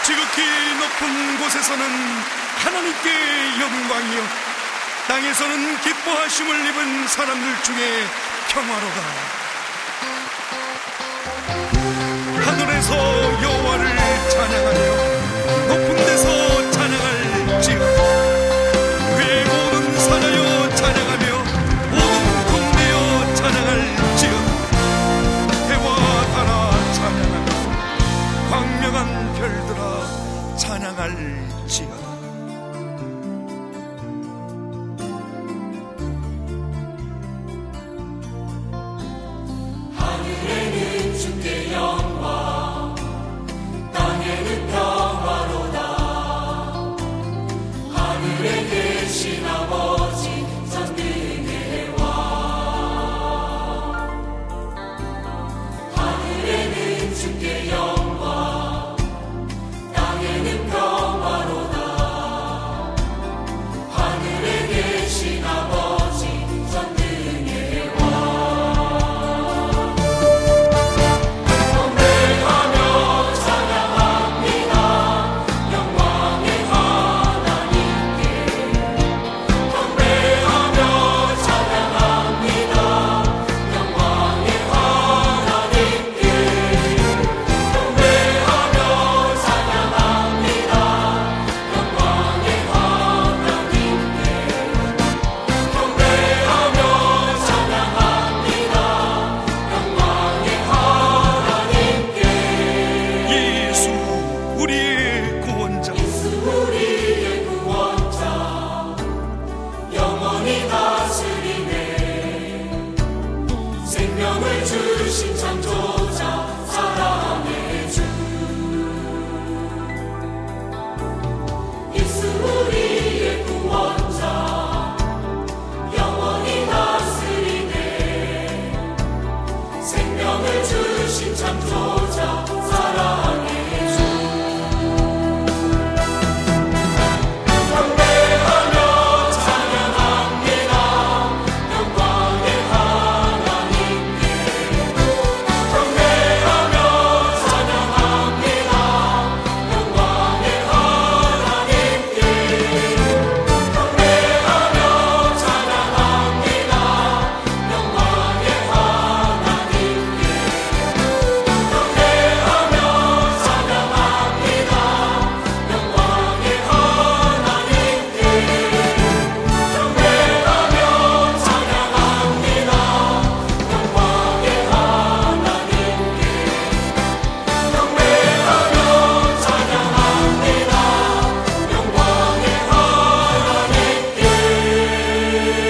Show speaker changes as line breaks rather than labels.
지극히 높은 곳에서는 하나님께 영광이요, 땅에서는 기뻐하심을 입은 사람들 중에 평화로다. 하늘에서 여호와를 찬양하며 높은 데서 찬양할지어다. 그의 모든 산하여 찬양하며 모든 동네여 찬양할지어다. 해와 달아 찬양하며 광명한 별들아 찬양할지어다.
하늘에는 주께 영광, 땅에는 평화로다. 하늘에 계신 아버지 전능의 왕. 하늘에는 주께 영광, 땅에는 평화로다. 하늘에 계신 아버지 전능의 왕. 경배하며 찬양합니다. 영광의 하나님께. 경배하며 찬양합니다. 영광의 하나님께. 경배하며 찬양합니다. 영광의 하나님께. 경배하며 찬양합니다. 영광의 하나님께.
예수 우리의 구원자,
우리의 구원자, 영원히 다스리네. 생명을 주신 자